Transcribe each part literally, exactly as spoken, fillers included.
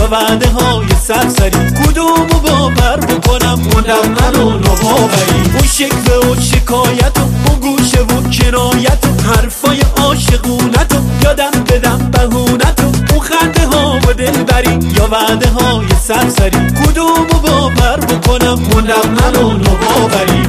وعده های سرسری، کدومو باور بکنم مدمن و نوآوری. اون شکوه و شکایت و اون گوشه و کنایت و حرفای عاشقونت و یادم بدم بهونت و اون خنده ها و دلبری یا وعده های سرسری، کدومو باور بکنم مدمن و نوآوری.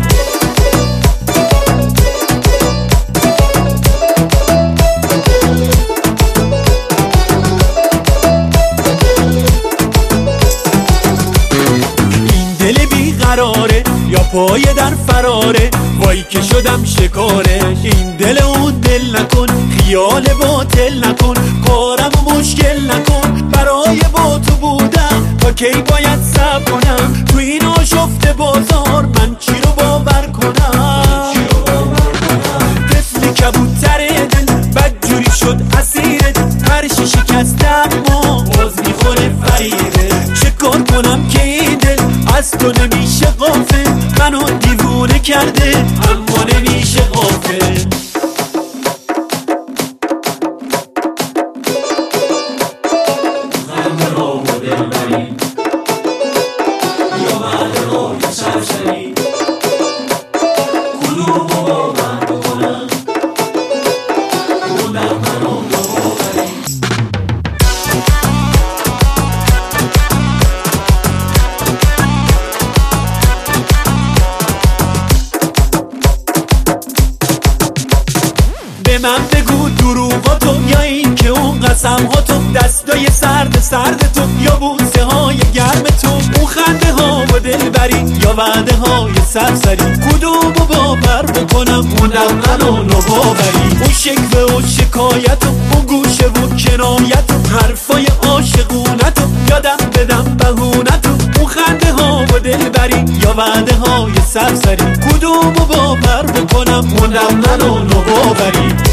قراره یا پای در فراره، وای که شدم شکاره. این دل اون دل نکن، خیال باطل نکن، کارم و مشکل نکن. برای با تو بودم تا کی باید صبر کنم؟ تو این آشفته بازار من چی رو باور کنم؟ طفل کبوتر دل بدجوری شد اسیر دل، پرش شکستم ما باز میخوره فریده. چه کار کنم که این دل از تو نمیشه غافل؟ منو دیوونه کرده اما نمیشه غافل. خنده ها و دلبری یا وعده های سرسری، کدومو باور بکنم مدمن و نوآوری. به من بگو دروغاتو یا این که اون قسمهاتو، دستای سرد سرد تو یا بوسه های گرم تو، اون خنده ها و دلبری یا وعده های سرسری، کدومو باور بکنم مدمن و نوآوری. اون شکوه و شکایت و اون گوشه و کنایت و حرفای عاشقونت و یادم بدم بهونت و اون خنده ها و دلبری یا وعده های سرسری، کدومو باور بکنم مدمن و نوآوری.